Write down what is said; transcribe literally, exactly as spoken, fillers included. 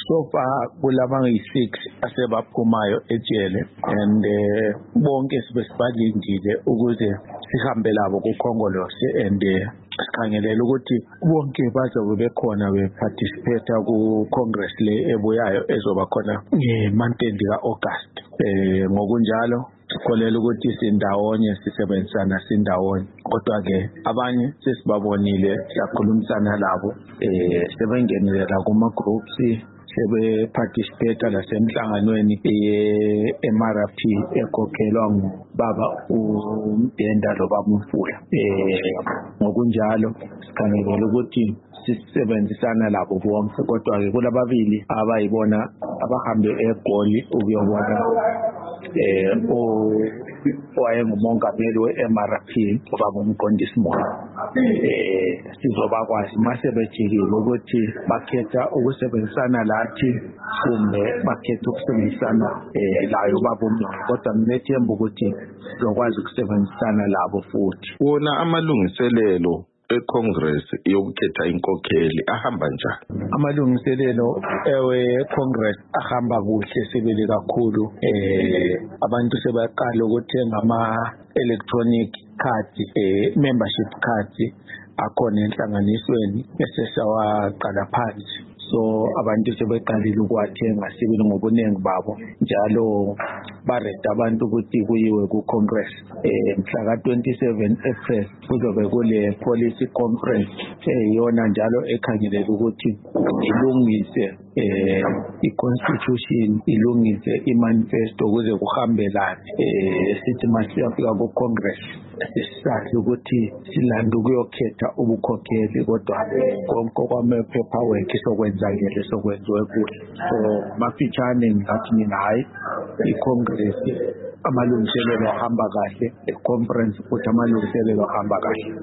so far kulaba ngi-six asebaphumayo ejele and eh, bonke sibesibalindile ukuze sihambe labo kukhongolose and eh, sikhangelela ukuthi bonke bazobe bekhona beparticipate ku-congress le ebuyayo ezoba khona ngemonthend ka-August. Eh, ngokunjalo sikholela ukuthi sindawonye sisebenzisana sindawonye, kodwa-ke abanye sesibabonile siyakhulumisana labo eh sebengenile la kuma-groups sebe-participate lasemhlanganweni ye-M R P ekhokhelwa ngubaba uMdenda loBaba uMfula. Eh ngokunjalo sikhangelela ukuthi sisebenzisana labo bonke, kodwa-ke kulababili abayibona abahambe eGoli ukuyobona eh owayengumongameli we-M R P ubaba uMqondisi Moyo. Eh sizobakwazi mase bejikile ukuthi bakhetha ukusebenzisana lathi kumbe bakhetha ukusebenzisana eh layo ubaba uMoyo, kodwa nginethemba ukuthi sizokwazi ukusebenzisana labo futhi. Wona amalungiselelo eCongress yokukhetha inkokheli ahamba njani? Amalungiselelo ewe Congress ahamba kuhle sibili kakhulu. Eh abantu sebaqala ukuthenga ama electronic cards, eh membership cards akhona enhlanganisweni esesawaqala phansi, so abantu sebeqalile ukuwathenga sibili ngobuningi babo, njalo bareda abantu ukuthi kuyiwe ku-Congress. Eh mhla ka twenty-seven April kuzobe kule policy conference eyona njalo ekhangelela ukuthi ilungise eh i-constitution, ilungise i-manifesto ukuze kuhambelane. Eh sithi masiyafika ku-Congress sisazi ukuthi silanda ukuyokhetha ubukhokheli, kodwa konke kwama-paperwork sokwenzakele sokwenziwe kuhle. So mafitshane ngathi mina hayi i-Congress amalungiselelo ahamba kahle, i-conference futhi amalungiselelo ahamba kahle.